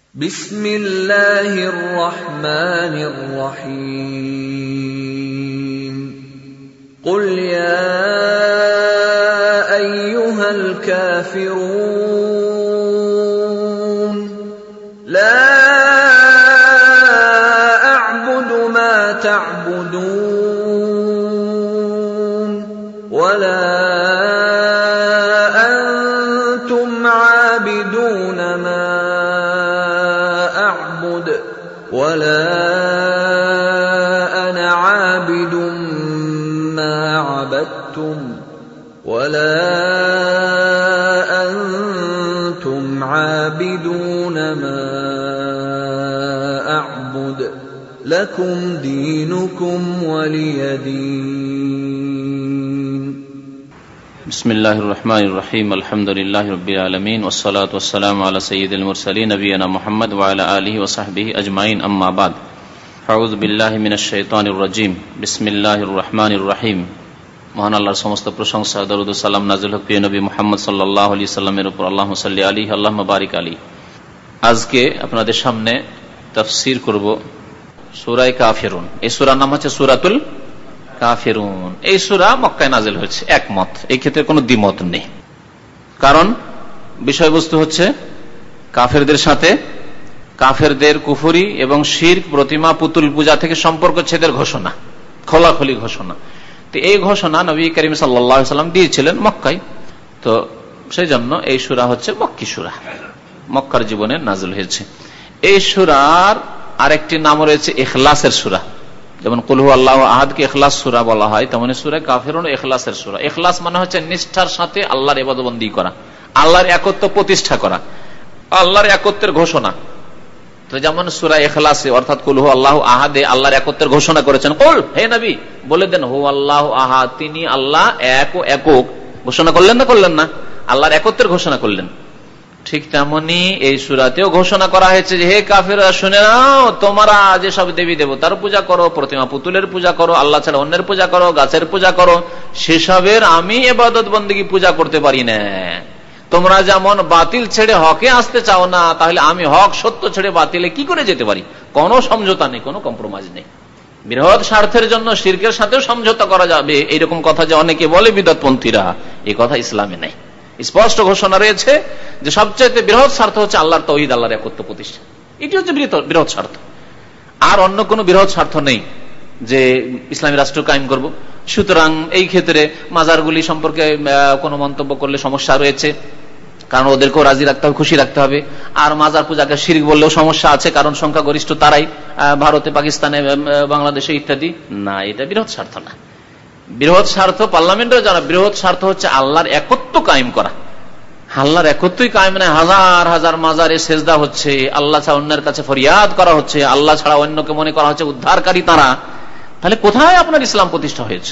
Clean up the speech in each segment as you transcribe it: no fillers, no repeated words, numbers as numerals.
বিসমিল্লাহির রহমানির রহিম। কুল ইয়া আইয়ুহাল কাফিরুন লা আ'বুদু মা তা'বুদুন ওয়ালা আনতুম আবিদুনা মা أعبد ولا أنا عابد ما عبدتم ولا أنتم عابدون ما أعبد لكم دينكم ولي دين. بسم الله الرحمن الرحيم. الحمد لله رب العالمين والصلاة والسلام على سيد المرسلين نبينا محمد وعلى آله وصحبه أجمعين. أما بعد أعوذ بالله من الشيطان الرجيم. بسم الله الرحمن الرحيم. মহান আল্লাহর সমস্ত প্রশংসা, দরুদ ও সালাম নাযিল হোক প্রিয় নবী মুহাম্মদ সাল্লাল্লাহু আলাইহি সাল্লামের উপর। আল্লাহুম্মা সাল্লি আলাইহি আল্লাহুম্মা বারিক আলাইহি। আজকে আপনাদের সামনে তাফসীর করব সূরা কাফিরুন। এই সূরার নাম হচ্ছে সূরাতুল কাফিরুন। এই সূরা মক্কায় নাযিল হয়েছে, একমত, এই ক্ষেত্রে কোনো দ্বিমত নেই। কারণ বিষয়বস্তু হচ্ছে কাফেরদের সাথে, কাফেরদের কুফরি এবং শিরক, প্রতিমা, পুতুল পূজা থেকে সম্পর্ক ছেদের ঘোষণা, খোলাখুলি ঘোষণা। তো এই ঘোষণা নবী করিম সাল্লাল্লাহু আলাইহি ওয়াসাল্লাম দিয়েছিলেন মক্কায়। তো সেই জন্য এই সূরা হচ্ছে মক্কি সূরা, মক্কার জীবনে নাযিল হয়েছে। এই সূরার আরেকটি নাম রয়েছে ইখলাসের সূরা। যেমন কুল হু আল্লাহু আহাদকে ইখলাস সূরা বলা হয়, তেমনি সূরা কাফিরুন ইখলাসের সূরা। ইখলাস মানে হচ্ছে নিষ্ঠার সাথে আল্লাহর ইবাদত বন্দেগী করা, আল্লাহর একত্ব প্রতিষ্ঠা করা, আল্লাহর একত্বের ঘোষণা। তো যেমন সূরা ইখলাসে অর্থাৎ কুল হু আল্লাহু আহাদে আল্লাহর একত্বের ঘোষণা করেছেন। কুল, হে নবী বলে দেন, হু আল্লাহু আহাদ, তিনি আল্লাহ এক ও একক। ঘোষণা করলেন না করলেন না? আল্লাহর একত্বের ঘোষণা করলেন। ঠিক তেমনি এই সূরাতেও ঘোষণা করা হয়েছে যে হে কাফেররা শুনে নাও, তোমরা যেসব দেবী দেবতার পূজা করো, প্রতিমা পুতুলের পূজা করো, আল্লাহ ছাড়া অন্যের পূজা করো, গাছের পূজা করো, সেসবের আমি ইবাদত বন্দেগী পূজা করতে পারি না। তোমরা যেমন বাতিল ছেড়ে হকে আসতে চাও না, তাহলে আমি হক সত্য ছেড়ে বাতিলে কি করে যেতে পারি? কোনো সমঝোতা নেই, কোনো কম্প্রোমাইজ নেই। বৃহৎ স্বার্থের জন্য শিরকের সাথেও সমঝোতা করা যাবে, এইরকম কথা যে অনেকে বলে বিদআতপন্থীরা, এই কথা ইসলামে নাই। স্পষ্ট ঘোষণা রয়েছে যে সবচেয়ে বৃহৎ স্বার্থ হচ্ছে আল্লাহর তাওহীদ, আল্লাহর একত্ব প্রতিষ্ঠা। এটি হচ্ছে বৃহৎ স্বার্থ, আর অন্য কোনো বৃহৎ স্বার্থ নেই যে ইসলামী রাষ্ট্র কায়েম করব। সুতরাং এই ক্ষেত্রে মাজারগুলি সম্পর্কে কোনো মন্তব্য করলে সমস্যা রয়েছে, কারণ ওদেরকেও রাজি রাখতে হবে, খুশি রাখতে হবে। আর মাজার পূজাকে শিরক বললেও সমস্যা আছে, কারণ সংখ্যাগরিষ্ঠ তারাই ভারতে, পাকিস্তানে, বাংলাদেশে ইত্যাদি। না, এটা বৃহৎ স্বার্থ না। বৃহৎ স্বার্থ পার্লামেন্টের যারা, বৃহৎ স্বার্থ হচ্ছে আল্লাহর একত্ব কায়েম করা। আল্লাহর একত্বই কায়েম নয়, হাজার হাজার মাজারে সেজদা হচ্ছে, আল্লাহ ছাড়া অন্যের কাছে ফরিয়াদ করা হচ্ছে, আল্লাহ ছাড়া অন্যকে মনে করা হচ্ছে উদ্ধারকারী তারা। তাহলে কোথায় আপনার ইসলাম প্রতিষ্ঠা হয়েছে?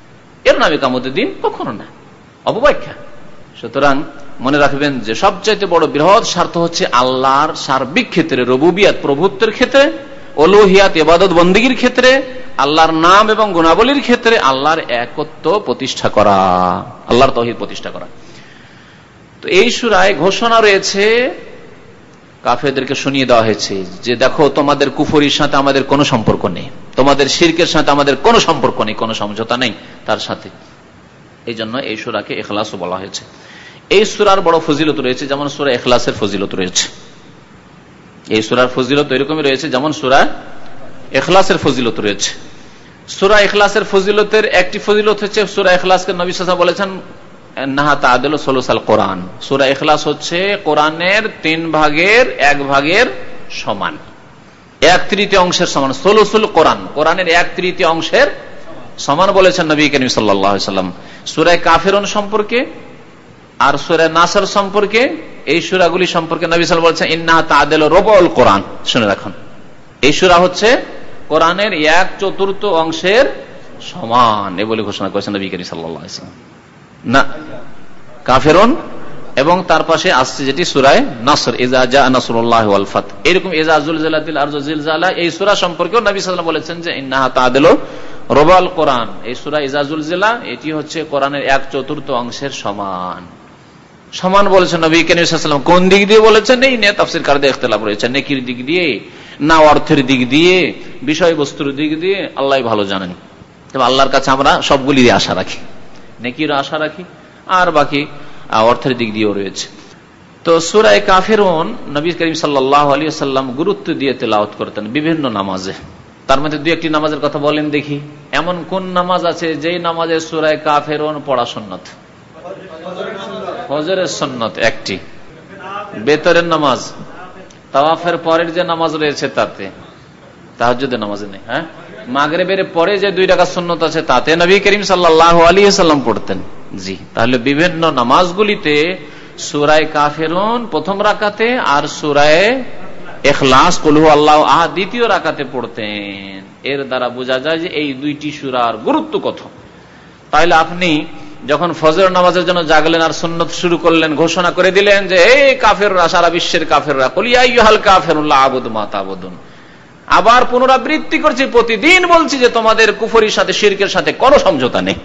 এর নামে কিয়ামতের দিন কখনো না, অপব্যাখ্যা। সুতরাং মনে রাখবেন যে সবচাইতে বড় বৃহৎ স্বার্থ হচ্ছে আল্লাহর সার্বিক ক্ষেত্রে, রুবুবিয়াত প্রভুত্বের ক্ষেত্রে, উলুহিয়াত ইবাদত বন্দেগীর ক্ষেত্রে, আল্লাহর নাম এবং গুণাবলীর ক্ষেত্রে আল্লাহর একত্ব প্রতিষ্ঠা করা, আল্লাহর তাওহীদ প্রতিষ্ঠা করা। তো এই সূরায় ঘোষণা রয়েছে, কাফেরদেরকে শুনিয়ে দেওয়া হয়েছে যে দেখো, তোমাদের কুফরির সাথে আমাদের কোনো সম্পর্ক নেই, তোমাদের শিরকের সাথে আমাদের কোনো সম্পর্ক নেই, কোনো সমঝোতা নেই তার সাথে। এই জন্য এই সূরাকে ইখলাসও বলা হয়েছে। এই সূরার বড় ফজিলত রয়েছে, যেমন সূরা ইখলাসের ফজিলত রয়েছে। এই সূরার ফজিলত এরকমই রয়েছে যেমন সূরা ইখলাসের ফজিলত রয়েছে। সূরা ইখলাসের ফজিলতের একটি ফজিলত হচ্ছে, সূরা ইখলাসকে নবী সাল্লাল্লাহু আলাইহি ওয়াসাল্লাম বলেছেন ইন্নাহা তা'দিলু সুলুসাল কোরআন। সূরা ইখলাস হচ্ছে কোরআনের 3 ভাগের 1 ভাগের সমান, 1/3 অংশের সমান। সুলুসুল কোরআন, কোরআনের 1/3 অংশের সমান বলেছেন নবী করিম সাল্লাল্লাহু আলাইহি ওয়াসাল্লাম। সূরা কাফিরুন সম্পর্কে আর সূরা নাসর সম্পর্কে, এই সূরাগুলি সম্পর্কে নবী সাল্লাল্লাহু আলাইহি ওয়াসাল্লাম ইন্নাহা তা'দিলু রুবুল কোরআন, শুনে রাখুন। এই সূরা হচ্ছে কোরআনের 1/4 অংশের সমান, এ বলে ঘোষণা করেছেন নবী করিম সাল্লাল্লাহু আলাইহি ওয়াসাল্লাম। না, কাফিরুন এবং তার পাশে আসছে যেটি সূরা নাসর, ইজা জা নাসরুল্লাহি ওয়াল ফাত। এরকম ইজা যুলজিলাতিল আরজু জিলজালা, এই সূরা সম্পর্কেও নবী সাল্লাল্লাহু আলাইহি ওয়াসাল্লাম বলেছেন যে ইন্নাহা তা'দিলু রুবুল কোরআন। এই সূরা ইজা যুলজিলা, এটি হচ্ছে কোরআনের 1/4 অংশের সমান। সমান বলেছেন নবী করিম সাল্লাল্লাহু আলাইহি ওয়াসাল্লাম। কোন দিক দিয়ে বলেছেন এই নিয়ে তাফসীরকারদের ইখতিলাফ রয়েছে, নেকির দিক দিয়ে না অর্থের দিক দিয়ে, বিষয়বস্তুর দিক দিয়ে আল্লাহ ভালো জানেন। তবে আল্লাহর কাছে আমরা সবগুলি আশা রাখি, নেকির আশা রাখি, আর বাকি অর্থের দিক দিয়েও রয়েছে। তো সূরা কাফিরুন নবী করিম সাল্লাল্লাহু আলাইহি ওয়াসাল্লাম গুরুত্ব দিয়ে তেলাওয়াত করতেন বিভিন্ন নামাজে। তার মধ্যে দুই একটি নামাজের কথা বলেন দেখি। এমন কোন নামাজ আছে যেই নামাজে সূরা কাফিরুন পড়া সুন্নাত? ফজরের সুন্নাত একটি, বেতরের নামাজ, তাওয়াফের পরের যে নামাজ রয়েছে তাতে, তাহাজ্জুদের নামাজে নেই, হ্যাঁ, মাগরিবের পরে যে 2 রাকাত সুন্নাত আছে তাতে নবী করিম সাল্লাল্লাহু আলাইহি ওয়াসাল্লাম পড়তেন। জি, তাহলে বিভিন্ন নামাজগুলিতে সূরা কাফিরুন প্রথম রাকাতে আর সূরা ইখলাস কুল হুয়াল্লাহু আহাদ দ্বিতীয় রাকাতে পড়তেন। এর দ্বারা বোঝা যায় যে এই দুইটি সূরার গুরুত্ব কত। তাহলে আপনি যখন ফজর নামাজের জন্য জাগলেন আর সুন্নত শুরু করলেন, ঘোষণা করে দিলেন যে এই কাফেররা, সারা বিশ্বের কাফেররা, কুল ইয়া আইয়ুহাল কাফিরুন লা আ'বুদু মা তা'বুদুন, আবার পুনরাবৃত্তি করছি, প্রতিদিন বলছি যে তোমাদের কুফরির সাথে শিরকের সাথে কোনো সমঝোতা নেই।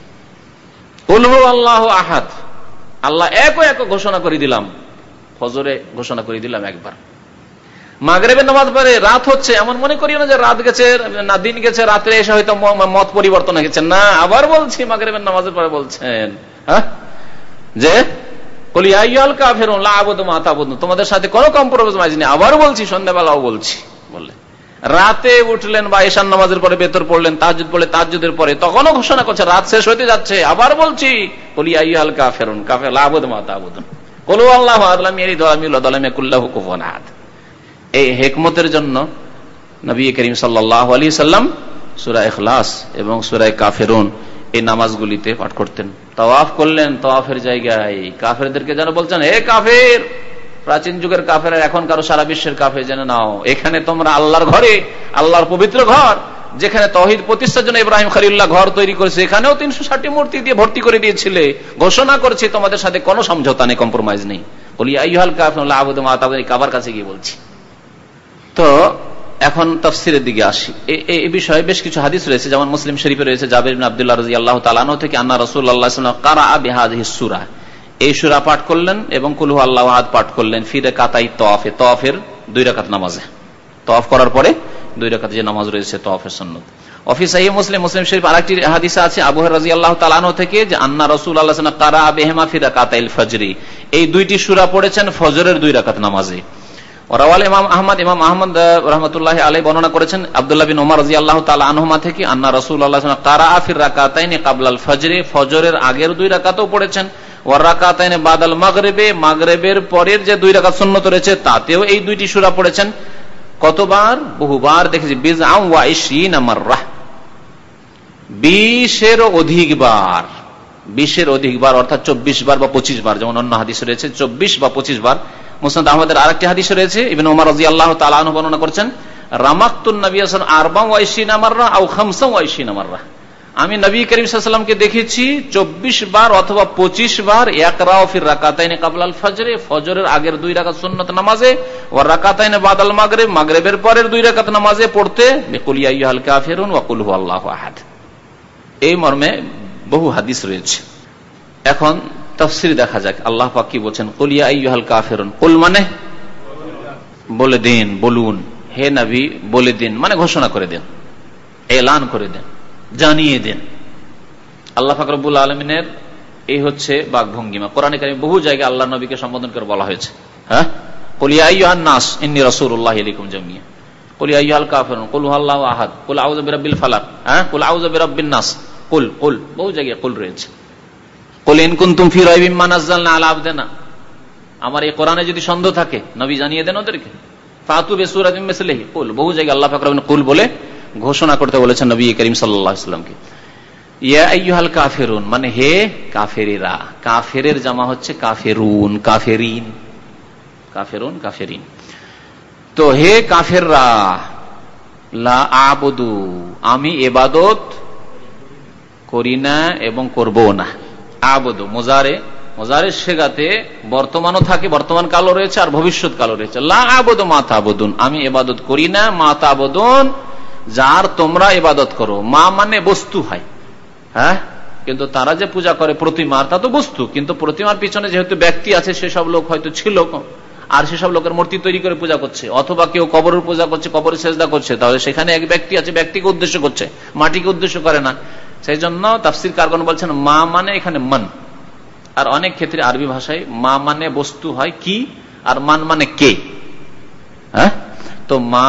কুল হুয়াল্লাহু আহাদ, আল্লাহ এক ঘোষণা করে দিলাম, ফজরে ঘোষণা করে দিলাম একবার। মাগরিবের নামাজ পড়ে রাত হচ্ছে, এমন মনে করিও না যে রাত গেছে না দিন গেছে, রাত্রে এসে হয়তো মত পরিবর্তন হয়ে গেছে, না, আবার বলছি মাগরিবের নামাজের পরে বলছেন, হ্যাঁ, যে কুল ইয়া আইয়ুহাল কাফিরুন লা আ'বুদু মা তা'বুদুন, তোমাদের সাথে কোনো কম্প্রোমাইজ নেই, আবার বলছি, সন্ধ্যাবেলাও বলছি বললেন। রাতে উঠলেন বা ঈশার নামাজের পরে বেতর পড়লেন, তাহাজ্জুদ পড়লে তাহাজ্জুদের পরে, তখনও ঘোষণা করছে, রাত শেষ হতে যাচ্ছে, আবার বলছি কুল ইয়া আইয়ুহাল কাফিরুন লা আ'বুদু মা তা'বুদুন কুল হুয়াল্লাহু আহাদ লাম ইয়ালিদ ওয়া লাম ইউলাদ ওয়া লাম ইয়াকুল লাহু কুফুয়ান আহাদ। এই হিকমতের জন্য নবী করিম সাল্লাল্লাহু আলাইহি সাল্লাম সূরা ইখলাস এবং সূরা কাফিরুন এই নামাজগুলিতে পাঠ করতেন। তাওয়াফ করলেন, তাওয়াফের জায়গায় কাফেরদেরকে যেন বলছেন, হে কাফের, প্রাচীন যুগের কাফের, এখনকার সারা বিশ্বের কাফের, জেনে নাও এখানে তোমরা আল্লাহর ঘরে, আল্লাহর পবিত্র ঘর, যেখানে তাওহীদ প্রতিষ্ঠার জন্য ইব্রাহিম খলিলুল্লাহ ঘর তৈরি করেছে, এখানেও 360টি মূর্তি দিয়ে ভর্তি করে দিয়েছিলে। ঘোষণা করছি তোমাদের সাথে কোনো সমঝোতা নেই, কম্প্রোমাইজ নেই। কুল ইয়া আইয়ুহাল কাফিরুন লা আ'বুদু মা তা'বুদুন, কাবার কাছে গিয়ে বলছি। তো এখন তাফসীরের দিকে আসি। এই বিষয়ে বেশ কিছু হাদিস রয়েছে, যেমন মুসলিম শরীফে রয়েছে জাবির ইবনে আব্দুল্লাহ রাদিয়াল্লাহু তাআলা আনহু থেকে, আন্না রাসূলুল্লাহ সাল্লাল্লাহু আলাইহি ওয়াসাল্লাম কারাআ বিহাযিহিস সূরা, এই সূরা পাঠ করলেন এবং কুল হুয়াল্লাহু আহাদ পাঠ করলেন ফি রাকাতাই তাওয়াফে, তাওয়াফের 2 রাকাত নামাজে, তাওয়াফ করার পরে 2 রাকাত যে নামাজ রয়েছে তাওয়াফের সুন্নাত। অফি সাহিহ মুসলিম, মুসলিম শরীফ আরেকটি হাদিস আছে আবু হুরায়রা রাদিয়াল্লাহু তাআলা আনহু থেকে, যে আন্না রাসূলুল্লাহ সাল্লাল্লাহু আলাইহি ওয়াসাল্লাম কারাআ বিহিমা ফি রাকাতাইল ফজরি, এই 2টি সূরা পড়েছেন ফজরের 2 রাকাত নামাজে। ওরাওয়াল ইমাম আহমদ রাহমাতুল্লাহি আলাইহি বর্ণনা করেছেন আব্দুল্লাহ বিন ওমর রাদিয়াল্লাহু তাআলা আনহুমা থেকে, আন্না রাসূলুল্লাহ সাল্লাল্লাহু আলাইহি ওয়াসাল্লাম কারাআ ফির রাকাতাইনি ক্বাবলাল ফজরি, ফজরের আগের 2 রাকাতও পড়েছেন, ওয়ার রাকাতাইনি বাদাল মাগরিবে, মাগরিবের পরের যে 2 রাকাত সুন্নাত রয়েছে তাতেও এই 2টি সূরা পড়েছেন। কতবার? বহুবার দেখেছি, বিজআম ওয়া 20 মাররাহ, 20-এর অধিকবার, 20-এর অধিকবার, অর্থাৎ 24 বার বা 25 বার, যেমন অন্য হাদিস রয়েছে 24 বা 25 বার। মুসনাদ আহমদের আরেকটি হাদিস রয়েছে, ইবনে ওমর রাদিয়াল্লাহু তাআলা আনহু বর্ণনা করছেন, রামাক্তুন নবী সাল্লাল্লাহু আলাইহি ওয়াসাল্লাম 24 মাররা আও 25 মাররা, আমি নবী করিম সাল্লাল্লাহু আলাইহি ওয়াসাল্লামকে দেখেছি 24 বার অথবা 25 বার ইয়াকরাউ ফির রাকাতাইনি ক্বাবলাল ফজরে, ফজরের আগের 2 রাকাত সুন্নাত নামাজে, ওয়া রাকাতাইনি বাদাল মাগরিব, মাগরিবের পরের 2 রাকাত নামাজে পড়তে বিকুল ইয়া আইয়ুহাল কাফিরুন ওয়া কুল হুয়াল্লাহু আহাদ। এই মর্মে বহু হাদিস রয়েছে। এখন তাফসীর দেখা যাক আল্লাহ পাক কি বলেন। কুল ইয়া আইয়ুহাল কাফিরুন, কুল মানে বলে দিন, বলুন, হে নবী বলে দিন, মানে ঘোষণা করে দেন, এলান করে দেন, জানিয়ে দেন। আল্লাহ পাক রব্বুল আলামিনের এই হচ্ছে বাকভঙ্গিমা। কোরআনে কারীমে বহু জায়গায় আল্লাহ নবীকে সম্বোধন করে বলা হয়েছে, হ্যাঁ, কুল ইয়া আইয়ুহান নাস ইন্নী রাসূলুল্লাহি ইলাইকুম জামিয়া, কুল ইয়া আইয়ুহাল কাফিরুন, কুল হুয়াল্লাহু আহাদ, কুল আউযু বিরাব্বিল ফালাক, হ্যাঁ, কুল আউযু বিরাব্বিন নাস, কুল, বহু জায়গায় কুল রয়েছে। কুল ইন কুনতুম ফি রাইবিম মা নাযালনা আলা আবদিনা, আমার এই কোরআনে যদি সন্দেহ থাকে নবী জানিয়ে দেন ওদেরকে, ফাতু বিসূরাতিন মিসলিহি, কুল, বহু জায়গায় আল্লাহ পাক রব্বুল কুল বলে ঘোষণা করতে বলেছেন নবী করিম সাল্লাল্লাহু আলাইহি ওয়াসাল্লামকে। ইয়া আইয়ুহাল কাফিরুন মানে হে কাফেরেরা, কাফেরের জামা হচ্ছে কাফেরুন, কাফেরিন, কাফেরুন, কাফেরিন। তো হে কাফেররা, লা আবুদু, আমি ইবাদত করি না এবং করব না। আবুদু মুজারে সেগাতে বর্তমানও থাকে, বর্তমান কালও রয়েছে আর ভবিষ্যৎ কালও রয়েছে। লা আবুদু মা তা'বুদুন, আমি ইবাদত করি না, মা তা'বুদুন, যার তোমরা ইবাদত করো। মা মানে বস্তু হয়, হ্যাঁ, কিন্তু তারা যে পূজা করে প্রতিমার, তা তো বস্তু, কিন্তু প্রতিমার পিছনে যেহেতু ব্যক্তি আছে, সেসব লোক হয়তো ছিল, আর সেসব লোকের মূর্তি তৈরি করে পূজা করছে, অথবা কেউ কবরের পূজা করছে, কবরের সেজদা করছে, তাহলে সেখানে এক ব্যক্তি আছে, ব্যক্তিকে উদ্দেশ্য করছে, মাটিকে উদ্দেশ্য করে না। সেই জন্য তাফসীর কারগণ বলছেন মা মানে এখানে মান। আর অনেক ক্ষেত্রে আরবি ভাষায় মা মানে বস্তু হয় কি, আর মান মানে কে। হ্যাঁ, তো মা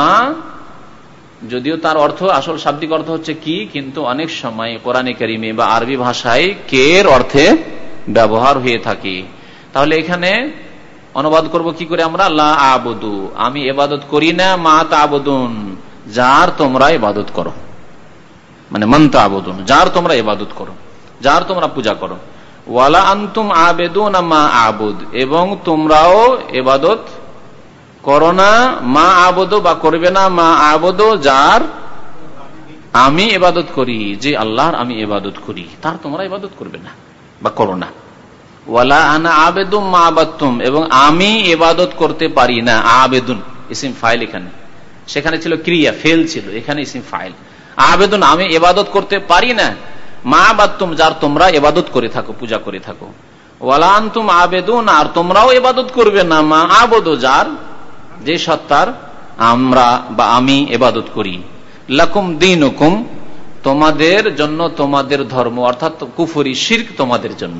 যদিও তার অর্থ, আসল শাব্দিক অর্থ হচ্ছে কি, কিন্তু অনেক সময় কোরআনে কারিমে বা আরবি ভাষায় কে এর অর্থে ব্যবহার হয়ে থাকে। তাহলে এখানে অনুবাদ করব কি করে আমরা? লা আবুদু, আমি ইবাদত করি না, মা তা'বুদুন, যার তোমরা ইবাদত করো, মানে মান তা'বুদুন, যার তোমরা ইবাদত করো, যার তোমরা পূজা করো। ওয়ালা আনতুম আবেদুনা মা আবুদ, এবং তোমরাও ইবাদত করো না, মা আবুদু বা করবে না, মা আবুদু, যার আমি ইবাদত করি, যে আল্লাহর আমি ইবাদত করি, তার তোমরা ইবাদত করবে না বা করো না। ওয়ালা আনা আবেদুম মা আবাদতুম, এবং আমি ইবাদত করতে পারি না। আবেদুন ইসিম ফাইল, এখানে সেখানে ছিল ক্রিয়া, ফেল ছিল, এখানে ইসিম ফাইল। আবেদুন আমি ইবাদত করতে পারি না, মা আবাদতুম, যার তোমরা ইবাদত করে থাকো, পূজা করে থাকো। ওয়ালা আনতুম আবেদুন, আর তোমরাও ইবাদত করবে না, মা আবুদু, যার, যে সত্তার আমরা বা আমি ইবাদত করি। লাকুম দীনুকুম, তোমাদের জন্য তোমাদের ধর্ম, অর্থাৎ কুফরি শিরক তোমাদের জন্য,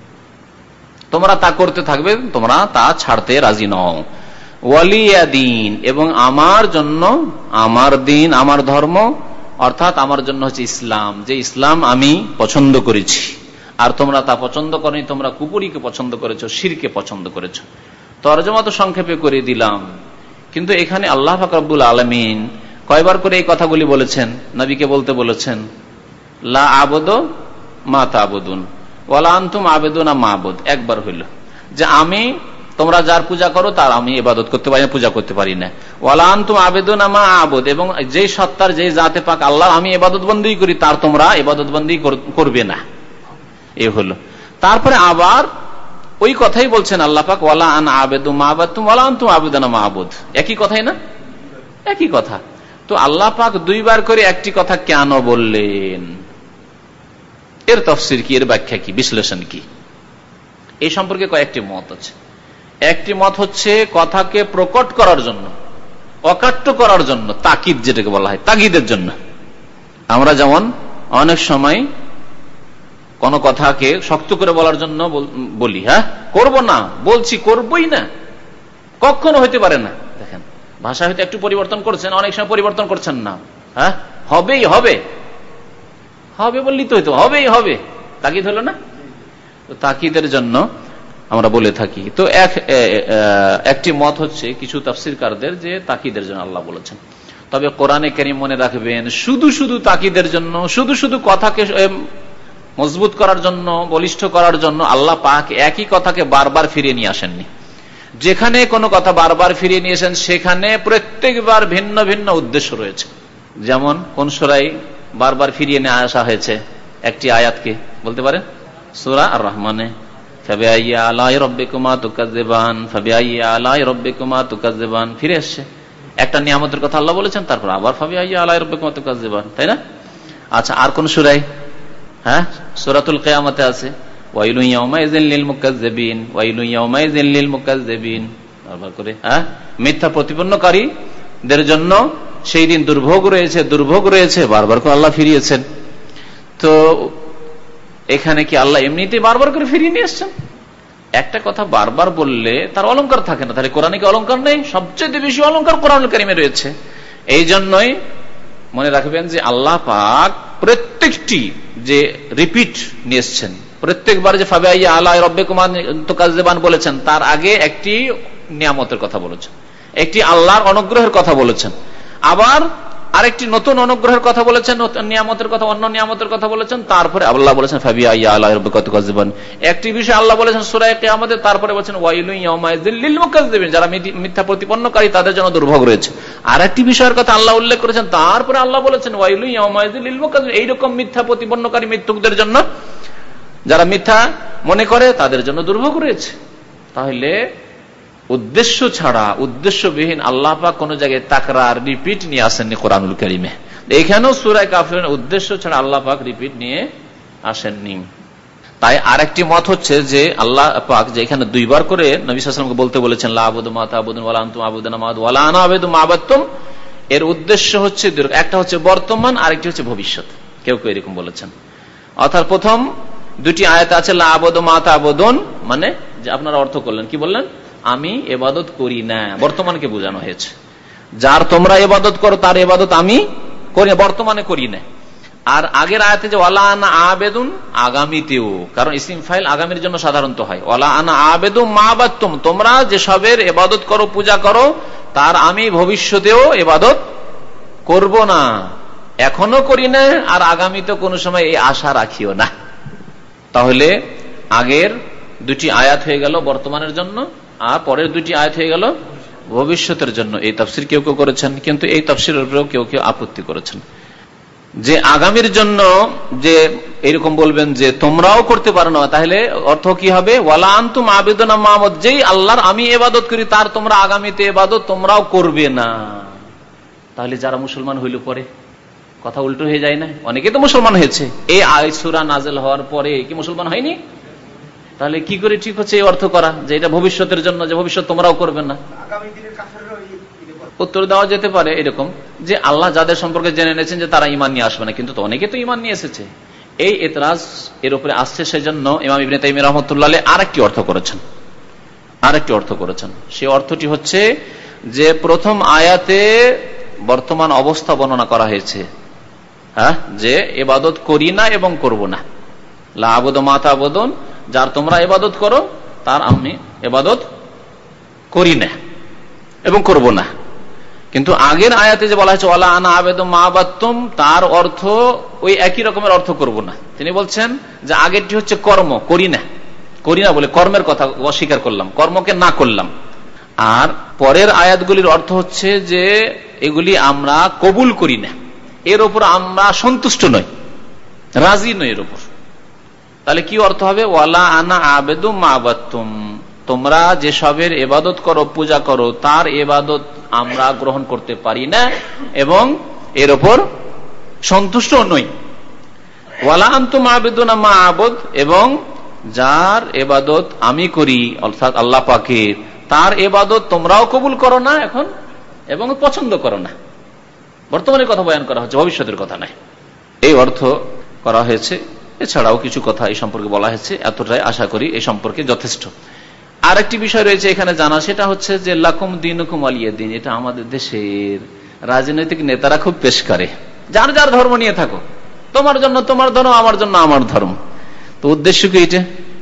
তোমরা তা করতে থাকবে, তোমরা তা ছাড়তে রাজি নও। ওয়ালিয়া দিন, এবং আমার জন্য আমার দিন, আমার ধর্ম, অর্থাৎ আমার জন্য হচ্ছে ইসলাম, যে ইসলাম আমি পছন্দ করেছি, আর তোমরা তা পছন্দ করনি, তোমরা কুফরিকে পছন্দ করেছো, শিরকে পছন্দ করেছো। তরজমা তো সংক্ষেপে করে দিলাম, কিন্তু এখানে আল্লাহ পাক রব্বুল আলামিন কয়বার করে এই কথাগুলি বলেছেন, নবীকে বলতে বলেছেন, লা আবুদু মা তা'বুদুন ওয়ালা আনতুম আবেদুনা মা আবুদ, একবার হইল, যে আমি, তোমরা যার পূজা করো তার আমি ইবাদত করতে পারি না, পূজা করতে পারি না। ওয়ালা আনতুম আবেদুনা মা আবুদ, এবং যে সত্তার, যে জাতে পাক আল্লাহ আমি ইবাদত বন্দী করি, তার তোমরা ইবাদত বন্দী করবে না, এ হলো। তারপরে আবার ওই কথাই বলছেন আল্লাহ পাক, ওয়ালা আন আবেদু মা আবাদতুম ওয়ালা আনতুম আবেদুনা মা আবুদ, একই কথাই না, একই কথা। তো আল্লাহ পাক দুইবার করে একটি কথা কেন বললেন? এর তাফসীর কি, এর ব্যাখ্যা কি, বিশ্লেষণ কি, এই সম্পর্কে কয়েকটি মত আছে। একটি মত হচ্ছে কথাকে প্রকট করার জন্য, অকাট্য করার জন্য, তাকিদ যেটাকে বলা হয়, তাগিদের জন্য। আমরা যেমন অনেক সময় কোন কথাকে শক্ত করে বলার জন্য বলি, হ্যাঁ করব না, বলছি করবই না, কখনো হইতে পারে না। দেখেন, ভাষা হয়তো একটু পরিবর্তন করছেন, অনেক সময় পরিবর্তন করছেন না, হ্যাঁ হবেই হবে, হবে বললি তো হইতো, হবেই হবে, তাকিদ হলো না। তো তাকিদের জন্য আমরা বলে থাকি। তো একটি মত হচ্ছে কিছু তাফসীরকারদের, যে তাকিদের জন্য আল্লাহ বলেছেন। তবে কোরআনে কারীম মনে রাখবেন, শুধু শুধু তাকিদের জন্য, শুধু শুধু কথাকে মজবুত করার জন্য, বলিষ্ঠ করার জন্য আল্লাহ পাক একই কথাকে বারবার ফিরিয়ে নিয়ে আসেননি। যেখানে কোনো কথা বারবার ফিরিয়ে নিয়ে আসেন, সেখানে প্রত্যেকবার ভিন্ন ভিন্ন উদ্দেশ্য রয়েছে। যেমন কোন সূরায় বারবার ফিরিয়ে নিয়ে আসা হয়েছে একটি আয়াতকে, বলতে পারেন? সূরা আর রহমানে, ফাবিআইয়ি আলাই রাব্বিকুমা তুকাজ্জিবান, ফাবিআইয়ি আলাই রাব্বিকুমা তুকাজ্জিবান, ফিরে আসছে। একটা নিয়ামতের কথা আল্লাহ বলেছেন, তারপর আবার ফাবিআইয়ি আলাই রাব্বিকুমা তুকাজ্জিবান, তাই না? আচ্ছা, আর কোন সূরায়? হ্যাঁ, সূরাতুল কিয়ামতে আছে, ওয়াইলুন ইয়াওমাইযিন লিল মুকাজ্জিবিন, ওয়াইলুন ইয়াওমাইযিন লিল মুকাজ্জিবিন, বারবার করে, হ্যাঁ, মিথ্যা প্রতিপন্নকারীদের জন্য সেই দিন দুর্ভোগ রয়েছে, দুর্ভোগ রয়েছে, বারবার করে আল্লাহ ফিরিয়েছেন। তো এখানে কি আল্লাহ এমনিতেই বারবার করে ফিরিয়ে নিয়ে আসছেন? একটা কথা বারবার বললে তার অলংকার থাকে না, তাহলে কোরআনে কি অলংকার নেই? সবচেয়ে বেশি অলংকার কোরআনুল কারীমে রয়েছে। এই জন্যই মনে রাখবেন যে আল্লাহ পাক প্রত্যেকটি যে রিপিট নিয়ে এসছেন, প্রত্যেকবার যে ফাবিআইয়ি আলাই রাব্বিকুমা তুকাজ্জিবান বলেছেন, তার আগে একটি নিয়ামতের কথা বলেছেন, একটি আল্লাহর অনুগ্রহের কথা বলেছেন, আবার আরেকটি নতুন অনুগ্রহের কথা বলেছেন, নিয়ামতের কথা, অন্য নিয়ামতের কথা বলেছেন, তারপরে আল্লাহ বলেছেন ফাবিআইয়ি আলাই রাব্বিকুমা তুকাজ্জিবান। একটি বিষয় আল্লাহ বলেছেন সূরা কিয়ামতে, তারপরে বলেছেন ওয়াইলুন ইয়াওমাইযিন লিল মুকাজ্জিবিন, যারা মিথ্যা প্রতিপন্নকারী তাদের জন্য দুর্ভোগ রয়েছে। আর একটি বিষয়ের কথা আল্লাহ উল্লেখ করেছেন, তারপরে আল্লাহ বলেছেন ওয়াইলুন ইয়াওমাইযিন লিল মুকাজ্জিবিন। এইরকম মিথ্যা প্রতিপন্নকারী মিথ্যুকদের জন্য, যারা মিথ্যা মনে করে, তাদের জন্য দুর্ভোগ রয়েছে। তাহলে উদ্দেশ্য ছাড়া, উদ্দেশ্যবিহীন আল্লাহ পাক কোন জায়গায় তাকরার, রিপিট নিয়ে আসেননি কোরআনুল কারীমে। এখানেও সূরা কাফিরুন উদ্দেশ্য ছাড়া আল্লাহ পাক রিপিট নিয়ে আসেননি। তাই আরেকটি মত হচ্ছে যে আল্লাহ পাক যে এখানে দুইবার করে নবী সাল্লাল্লাহু আলাইহি ওয়াসাল্লামকে বলতে বলেছেন লা আবুদু মা তা'বুদুন ওয়ালা আনতুম আবুদুনা মা ওয়ালা আনা আবুদু মা আবাদতুম, এর উদ্দেশ্য হচ্ছে একটা হচ্ছে বর্তমান, আরেকটি হচ্ছে ভবিষ্যৎ। কেউ কেউ এরকম বলেছেন। অর্থাৎ প্রথম দুটি আয়াত আছে লা আবুদু মা তা'বুদুন, মানে যে আপনারা অর্থ করলেন, কি বললেন, আমি ইবাদত করি না, বর্তমানকে বোঝানো হয়েছে। যার তোমরা ইবাদত করো তার ইবাদত আমি করি না, বর্তমানে করি না। আর আগের আয়াতে যে ওয়ালা আনা আবেদুন, আগামীতেও, কারণ ইসিম ফাইল আগামীর জন্য সাধারণত হয়। ওয়ালা আনা আবেদু মা আবাদতুম, তোমরা যেসবের ইবাদত করো, পূজা করো, তার আমি ভবিষ্যতেও ইবাদত করব না, এখনো করি না, আর আগামীতে কোনো সময় এই আশা রাখিও না। তাহলে আগের দুটি আয়াত হয়ে গেল বর্তমানের জন্য, আর পরের দুটি আয়াত হয়ে গেল ভবিষ্যতের জন্য। এই তাফসীর কেউ কেউ করেছেন, কিন্তু এই তাফসীরের উপরেও কেউ কেউ আপত্তি করেছেন যে আগামীর জন্য যে এরকম বলবেন যে তোমরাও করতে পারো না, তাহলে অর্থ কি হবে, ওয়ালা আনতুম আবিদুনা মা আবুদ, যেই আল্লাহর আমি ইবাদত করি তার তোমরা আগামীতে ইবাদত তোমরাও করবে না। তাহলে যারা মুসলমান হইল পরে কথা উল্টো হয়ে যায় না? অনেকে তো মুসলমান হয়েছে এই সূরা নাযিল হওয়ার পরে, কি মুসলমান হয়নি? তাহলে কি করে ঠিক হচ্ছে এই অর্থ করা যে এটা ভবিষ্যতের জন্য, যে ভবিষ্যৎ তোমরাও করবে না? উত্তর দেওয়া যেতে পারে এরকম যে আল্লাহ যাদের সম্পর্কে জেনে নিয়েছেন যে তারা ঈমান নিয়ে আসবে না, কিন্তু তো অনেকে তো ঈমান নিয়ে এসেছে। এই এতরাজ এর উপরে আসছে, সেজন্য ইমাম ইবনে তাইমিয়া রাহমাতুল্লাহ আলাইহি আরেকটি অর্থ করেছেন। সেই অর্থটি হচ্ছে যে প্রথম আয়াতে বর্তমান অবস্থা বর্ণনা করা হয়েছে, হ্যাঁ, যে ইবাদত করি না এবং করব না। লা আবুদু মা তা'বুদুন, যার তোমরা ইবাদত করো তার আমি ইবাদত করি না এবং করব না। কিন্তু আগের আয়াতে যে বলা হয়েছে ওয়ালা আনা আবেদু মা আবাদতুম, তার অর্থ ওই একই রকমের অর্থ করব না। তিনি বলছেন যে আগেরটি হচ্ছে কর্ম, করি না বলে কর্মের কথা অস্বীকার করলাম, কর্মকে না করলাম। আর পরের আয়াতগুলির অর্থ হচ্ছে যে এগুলি আমরা কবুল করি না, এর উপর আমরা সন্তুষ্ট নই, রাজি নই এর উপর। তাহলে কি অর্থ হবে, ওয়ালা আনা আবেদু মা আবাদতুম, তোমরা যেসবের ইবাদত করো, পূজা করো, তার ইবাদত আমরা গ্রহণ করতে পারি না এবং এর উপর সন্তুষ্ট নই। ওয়ালা আনতুম আবিদুনা মা আবুদ, এবং যার ইবাদত আমি করি অর্থাৎ আল্লাহ পাকের, তার ইবাদত তোমরাও কবুল করো না এখন এবং পছন্দ করো না। বর্তমানের কথা বয়ান করা হচ্ছে, ভবিষ্যতের কথা নাই। এই অর্থ করা হয়েছে। এছাড়াও কিছু কথা এই সম্পর্কে বলা হয়েছে, এতটাই আশা করি এই সম্পর্কে যথেষ্ট। আরেকটি বিষয় রয়েছে এখানে জানা, সেটা হচ্ছে যে লাকুম দীনুকুম ওয়ালিয়া দীন। এটা আমাদের দেশের রাজনৈতিক নেতারা খুব পেশ করে, যার যার ধর্ম নিয়ে থাকো, তোমার জন্য তোমার ধর্ম, আমার জন্য আমার ধর্ম। তো উদ্দেশ্য কি এটা?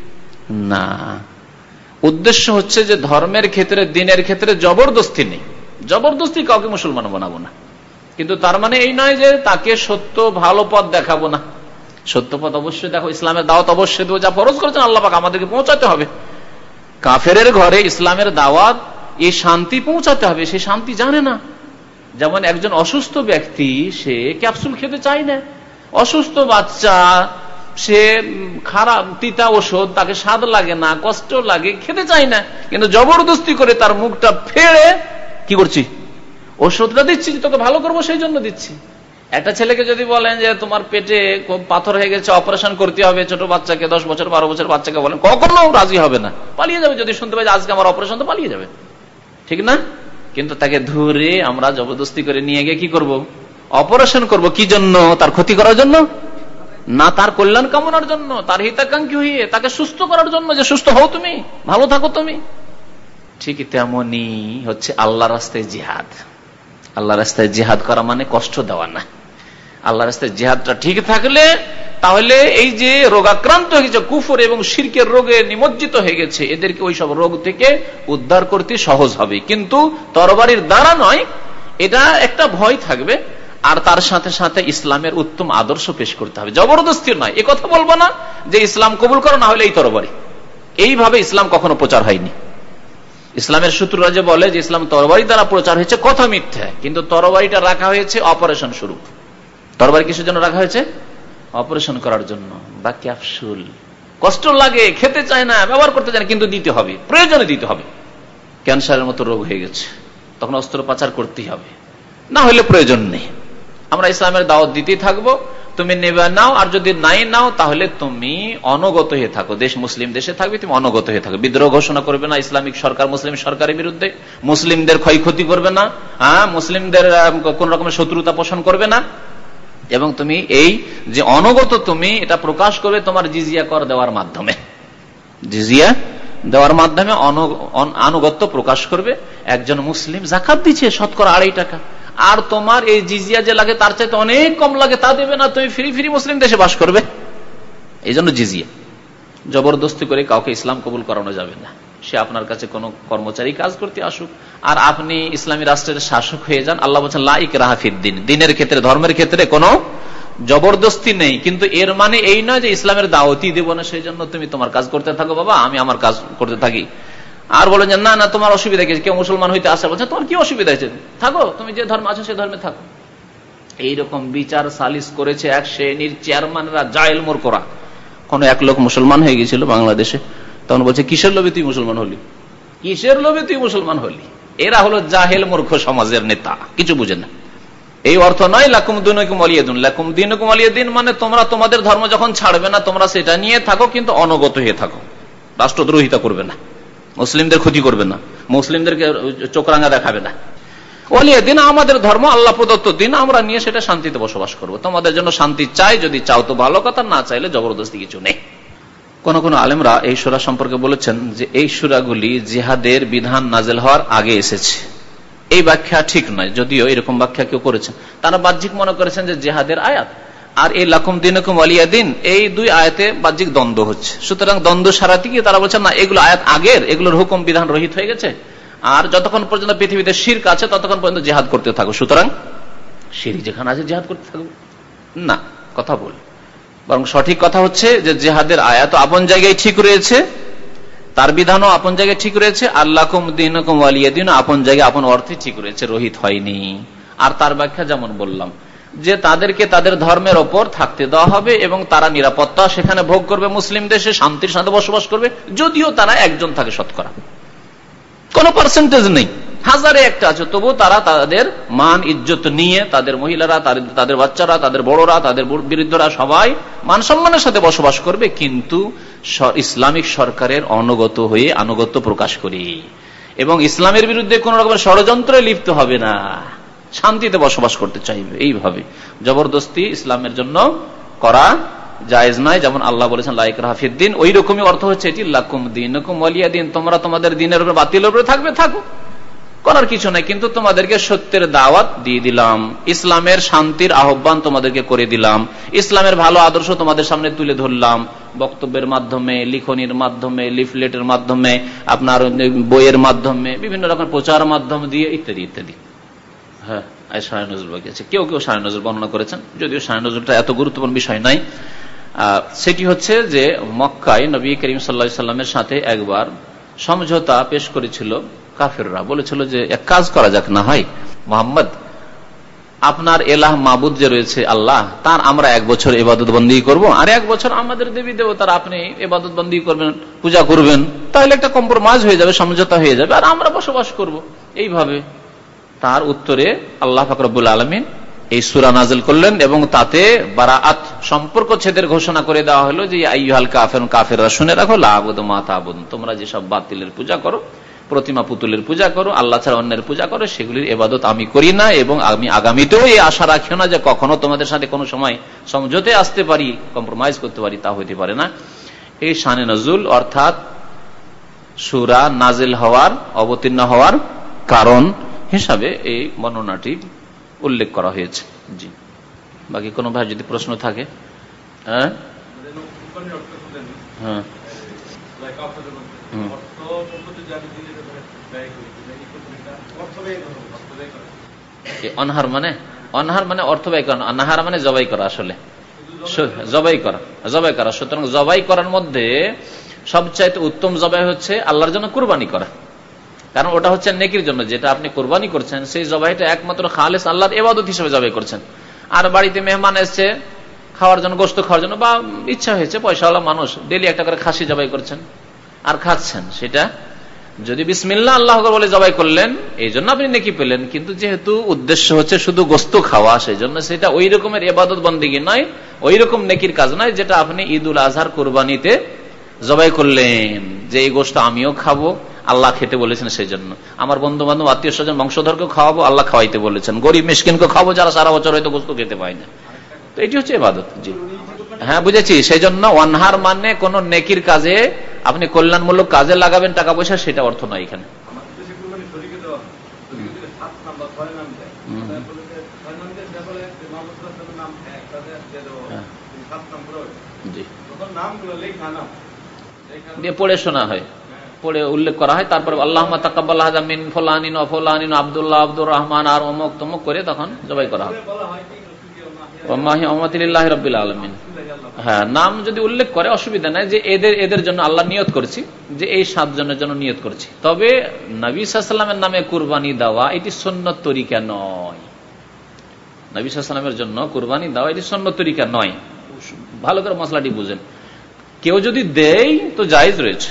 না, উদ্দেশ্য হচ্ছে যে ধর্মের ক্ষেত্রে, দিনের ক্ষেত্রে জবরদস্তি নেই, জবরদস্তি কাউকে মুসলমান বানাবো না। কিন্তু তার মানে এই নয় যে তাকে সত্য ভালো পথ দেখাবো না। সত্য পথ অবশ্যই দেখো, ইসলামের দাওয়াত অবশ্যই দেবো, যা ফরজ করেছেন আল্লাহ পাক আমাদেরকে পৌঁছাতে হবে। কাফেরের ঘরে ইসলামের দাওয়াত, এই শান্তি পৌঁছাতে হবে, সে শান্তি জানে না। যেমন একজন অসুস্থ ব্যক্তি, সে ক্যাপসুল খেতে চায় না, অসুস্থ বাচ্চা, সে খারাপ তিতা ওষুধ, তাকে স্বাদ লাগে না, কষ্ট লাগে, খেতে চায় না, কিন্তু জবরদস্তি করে তার মুখটা ফেড়ে কি করছি, ওষুধটা দিচ্ছি, তোকে ভালো করবো সেই জন্য দিচ্ছি। একটা ছেলেকে যদি বলেন যে তোমার পেটে পাথর হয়ে গেছে, অপারেশন করতে হবে, ছোট বাচ্চাকে, 10 বছর 12 বছর বাচ্চাকে বলেন, কখনো রাজি হবে না, পালিয়ে যাবে। যদি শুনতে পাই আজকে আমার অপারেশন, তো পালিয়ে যাবে, ঠিক না? কিন্তু তাকে ধরে আমরা জবরদস্তি করে নিয়ে গিয়ে কি করব, অপারেশন করব। কি জন্য? তার ক্ষতি করার জন্য না, তার কল্যাণ কামনার জন্য, তার হিতাকাঙ্ক্ষী হয়ে তাকে সুস্থ করার জন্য, যে সুস্থ হও তুমি, ভালো থাকো তুমি। ঠিক তেমনি হচ্ছে আল্লাহ রাস্তায় জিহাদ। আল্লাহ রাস্তায় জিহাদ করা মানে কষ্ট দেওয়া না। আল্লাহ রাস্তায় জিহাদটা ঠিক থাকলে তাহলে এই যে রোগাক্রান্ত হয়ে গেছে, কুফর এবং শিরকের রোগে নিমজ্জিত হয়ে গেছে, এদেরকে ওই সব রোগ থেকে উদ্ধার করতে সহজ হবে। কিন্তু তরবারির দ্বারা নয়, এটা একটা ভয় থাকবে। আর তার সাথে সাথে ইসলামের উত্তম আদর্শ পেশ করতে হবে, জবরদস্তি নয়। এ কথা বলবো না যে ইসলাম কবুল করো, না হলে এই তরবারি। এইভাবে ইসলাম কখনো প্রচার হয়নি। ইসলামের সূত্ররা যে বলে যে ইসলাম তরবারি দ্বারা প্রচার হয়েছে, কথা মিথ্যা। কিন্তু তরবারিটা রাখা হয়েছে অপারেশন স্বরূপ। তরবারি কিসের জন্য রাখা হয়েছে? অপারেশন করার জন্য। বা ক্যাপসুল, কষ্ট লাগে, খেতে চায় না, ব্যবহার করতে চায় না, কিন্তু দিতে হবে, প্রয়োজনে দিতে হবে। ক্যান্সারের মতো রোগ হয়ে গেছে, তখন অস্ত্রোপচার করতেই হবে, না হলে প্রয়োজন নেই। আমরা ইসলামের দাওয়াত দিতেই থাকবো, তুমি নেবে নাও, আর যদি নাই নাও তাহলে তুমি অনগত হয়ে থাকো। দেশ মুসলিম দেশে থাকবে, তুমি অনগত হয়ে থাকো। বিদ্রোহ ঘোষণা করবে না ইসলামিক সরকার মুসলিম সরকারের বিরুদ্ধে, মুসলিমদের ক্ষয়ক্ষতি করবে না, মুসলিমদের কোন রকমের শত্রুতা পোষণ করবে না, এবং তুমি এই যে অনগত তুমি এটা প্রকাশ করবে তোমার জিজিয়া কর দেওয়ার মাধ্যমে। জিজিয়া দেওয়ার মাধ্যমে আনুগত্য প্রকাশ করবে। একজন মুসলিম যাকাত দিচ্ছে শতকরা 2.5 টাকা, আর তোমার এই জিজিয়া যে লাগে তার চাইতে অনেক কম লাগে, তা দেবে না, তুমি ফ্রি ফ্রি মুসলিম দেশে বাস করবে। এই জন্য জিজিয়া জবরদস্তি করে কাউকে ইসলাম কবুল করানো যাবে না। সে আপনার কাছে কোন কর্মচারী কাজ করতে আসুক, আর আপনি ইসলামী রাষ্ট্রের শাসক হয়ে যান। আল্লাহ বলছেন লা ইকরাহা ফিদ্দিন, দিনের ক্ষেত্রে ধর্মের ক্ষেত্রে কোনো জবরদস্তি নেই। কিন্তু এর মানে এই নয় যে ইসলামের দাওয়াতি দেব না, সেই জন্য তুমি তোমার কাজ করতে থাকো, বাবা আমি আমার কাজ করতে থাকি। আর বলেন যে না না তোমার অসুবিধা কি, কেউ মুসলমান হইতে আসে, বলছে তোমার কি অসুবিধা হয়েছে, থাকো তুমি যে ধর্ম আছো সে ধর্মে থাকো। এইরকম বিচার সালিস করেছে এক শ্রেণীর চেয়ারম্যানরা, জাহেল মূর্খরা। কোন এক লোক মুসলমান হয়ে গেছিল বাংলাদেশে, তখন বলছে কিসের লোভে তুই মুসলমান হলি, কিসের লোভে তুই মুসলমান হলি। এরা হলো জাহেল মূর্খ সমাজের নেতা, কিছু বুঝে না। এই অর্থ নয় লাকুম দীনুকুম ওয়ালিয়াদিন, লাকুম দীনুকুম ওয়ালিয়াদিন মানে তোমরা তোমাদের ধর্ম যখন ছাড়বে না তোমরা সেটা নিয়ে থাকো, কিন্তু অনগত হয়ে থাকো, রাষ্ট্রদ্রোহিতা করবে না, মুসলিমদের ক্ষতি করবে না, মুসলিমদেরকে চোখরাঙা দেখাবে না। ওয়ালিয়াদিন আমাদের ধর্ম আল্লাহ প্রদত্ত দিন, আমরা নিয়ে সেটা শান্তিতে বসবাস করবো। তোমাদের জন্য শান্তি চাই, যদি চাও তো ভালো কথা, না চাইলে জবরদস্তি কিছু নেই। কোন কোন আলেমরা এই সূরা সম্পর্কে বলেছেন যে এই সূরাগুলি জিহাদের বিধান নাজেল হওয়ার আগে এসেছে। এই ব্যাখ্যা ঠিক নয়, যদিও এরকম ব্যাখ্যা কেউ করেছেন। তারা বাহ্যিক মনে করেছেন যে জিহাদের আয়াত আর এই লাকুম দীনুকুম ওয়ালিয়াদিন এই দুই আয়াতে বাহ্যিক দ্বন্দ্ব হচ্ছে, সুতরাং দ্বন্দ্ব সারাতে গিয়ে তারা বলছেন না এগুলো আয়াত আগের, এগুলোর হুকুম বিধান রহিত হয়ে গেছে, আর যতক্ষণ পর্যন্ত পৃথিবীতে শিরক আছে ততক্ষণ পর্যন্ত জিহাদ করতে থাকো, সুতরাং শিরক যেখানে আছে জিহাদ করতে থাকো না, কথা বল। বরং সঠিক কথা হচ্ছে যে জিহাদের আয়াত আপন জায়গায় ঠিক রয়েছে, তার বিধানও আপন জায়গায় ঠিক রয়েছে, আল্লাকুম দীনুকুম ওয়ালিয়াদিন আপন জায়গায় আপন অর্থে ঠিক রয়েছে, রহিত হয়নি। আর তার ব্যাখ্যা যেমন বললাম যে তাদেরকে তাদের ধর্মের ওপর থাকতে দেওয়া হবে এবং তারা নিরাপত্তা সেখানে ভোগ করবে, মুসলিম দেশে শান্তির সাথে বসবাস করবে, যদিও তারা একজন থাকে শতকরা, কোন পার্সেন্টেজ নেই, হাজারে একটা আছে, তবু তারা তাদের মান ইজ্জত নিয়ে তাদের মহিলারা, তাদের বাচ্চারা, তাদের বড়রা, তাদের বৃদ্ধরা সবাই মান সম্মানের সাথে বসবাস করবে, কিন্তু ইসলামিক সরকারের অনুগত হয়ে আনুগত্য প্রকাশ করি এবং ইসলামের বিরুদ্ধে কোন রকমের ষড়যন্ত্রে লিপ্ত হবে না, শান্তিতে বসবাস করতে চাইবে। এইভাবে জবরদস্তি ইসলামের জন্য করা জায়েজ নয়, যেমন আল্লাহ বলেছেন লা ইকরাহা ফিদ্দিন, ওই রকমই অর্থ হচ্ছে এটি লাকুম দীনুকুম ওয়ালিয়াদিন, তোমরা তোমাদের দ্বীনের উপর বাতিলের উপরে থাকবে, থাকো, করার কিছু নাই, কিন্তু তোমাদেরকে সত্যের দাওয়াত দিয়ে দিলাম, ইসলামের শান্তির আহ্বান তোমাদেরকে করে দিলাম, ইসলামের ভালো আদর্শ তোমাদের সামনে তুলে ধরলাম, বক্তব্যের মাধ্যমে, লিখনির মাধ্যমে, লিফলেটের মাধ্যমে, আপনার বইয়ের মাধ্যমে, বিভিন্ন রকম প্রচার মাধ্যম দিয়ে ইত্যাদি ইত্যাদি। হ্যাঁ, শাহে নজরুল বাকি আছে, কেউ কেউ শাহে নজরুল বর্ণনা করেছেন, যদিও শাহে নজরুলটা এত গুরুত্বপূর্ণ বিষয় নাই। সেটি হচ্ছে যে মক্কায় নবী করিম সাল্লাল্লাহু আলাইহি সাল্লামের সাথে একবার সমঝোতা পেশ করেছিল কাফেররা, বলেছিল যে এক কাজ করা যাক না হয় মুহাম্মদ, আপনার এলাহ মাবুদ যে রয়েছে আল্লাহ, তার আমরা 1 বছর ইবাদত বন্দী করব, আর 1 বছর আমাদের দেবী দেবতার আপনি ইবাদত বন্দী করবেন, পূজা করবেন, তাহলে একটা কম্প্রোমাইজ হয়ে যাবে, সমঝোতা হয়ে যাবে, আর আমরা বসবাস করব এইভাবে। তার উত্তরে আল্লাহ পাক রব্বুল আলামিন এই সূরা নাযিল করলেন এবং তাতে বারাআত, সম্পর্ক ছেদের ঘোষণা করে দেওয়া হলো যে আইয়ুহাল কাফিরুন, কাফেররা শুনে রাখো, লা আবুদু মা তা'বুদুন, তোমরা যেসব বাতিলের পূজা করো, প্রতিমা পুতুলের পূজা করো, আল্লাহ ছাড়া অন্যের পূজা করো, সেগুলির ইবাদত আমি করি না, এবং আমি আগামীতেও এই আশা রাখিও না যে কখনো তোমাদের সাথে কোনো সময় সমঝোতে আসতে পারি, কম্প্রোমাইজ করতে পারি, তা হইতে পারে না। এই শানে নজুল অর্থাৎ সূরা নাজিল হওয়ার, অবতীর্ণ হওয়ার কারণ হিসাবে এই বর্ণনাটি উল্লেখ করা হয়েছে। জি, বাকি কোনো ভাই যদি প্রশ্ন থাকে। হ্যাঁ, হ্যাঁ, অনহার মানে অর্থ ব্যয় করা, অনাহার মানে জবাই করা, আসলে জবাই করা। সুতরাং জবাই করার মধ্যে সবচাইতে উত্তম জবাই হচ্ছে আল্লাহর জন্য কুরবানি করা, কারণ ওটা হচ্ছে নেকির জন্য, যেটা আপনি কুরবানি করছেন সেই জবাইটা একমাত্র খালেস আল্লাহর ইবাদত হিসেবে জবাই করছেন। আর বাড়িতে মেহমান এসছে খাওয়ার জন্য, গোশত খাওয়ার জন্য, বা ইচ্ছা হয়েছে পয়সাওয়ালা মানুষ ডেলি একটা করে খাসি জবাই করছেন আর খাচ্ছেন, সেটা যদি বিসমিল্লাহ আল্লাহু আকবার বলে জবাই করলেন এই জন্য আপনি নেকি পেলেন, কিন্তু যেহেতু উদ্দেশ্য হচ্ছে শুধু গোস্ত খাওয়া, সেই জন্য সেটা ওই রকমের ইবাদত বন্দেগী নয়, ওই রকম নেকির কাজ নয় যেটা আপনি ঈদ উল আজহার কোরবানিতে জবাই করলেন যে এই গোস্ত আমিও খাবো, আল্লাহ খেতে বলেছেন, সেই জন্য আমার বন্ধু বান্ধব আত্মীয় স্বজন বংশধরকে খাওয়াবো, আল্লাহ খাওয়াইতে বলেছেন, গরিব মিসকিনকে খাওয়াবো যারা সারা বছর হয়তো গোস্ত খেতে পায় না। তো এটি হচ্ছে ইবাদত। জি হ্যাঁ বুঝেছি। সেই জন্য ওয়ানহার মানে কোন নেকির কাজে আপনি কল্যাণমূলক কাজে লাগাবেন টাকা পয়সা, সেটা অর্থ নয় এখানে। দিয়ে পড়ে শোনা হয়, পড়ে উল্লেখ করা হয়, তারপর আল্লাহুম্মা তাকাব্বাল হাযা মিন ফুলানিন ওয়া ফুলানিন আব্দুল্লাহ আব্দুর রহমান আর অমুক তমুক করে তখন জবাই করা হয়। হ্যাঁ, নাম যদি উল্লেখ করে অসুবিধা নাই, যে এদের জন্য আল্লাহ নিয়ত করছি, যে এই 7 জনের জন্য নিয়ত করছি। তবে নবী সাল্লাল্লাহু আলাইহি ওয়াসাল্লামের নামে কুরবানি দেওয়া এটি সুন্নত তরিকা নয়। নবী সাল্লাল্লাহু আলাইহি ওয়াসাল্লামের জন্য কুরবানি দেওয়া এটি সুন্নত তরিকা নয়। ভালো করে মশলাটি বুঝেন। কেউ যদি দেয় তো জায়েজ রয়েছে,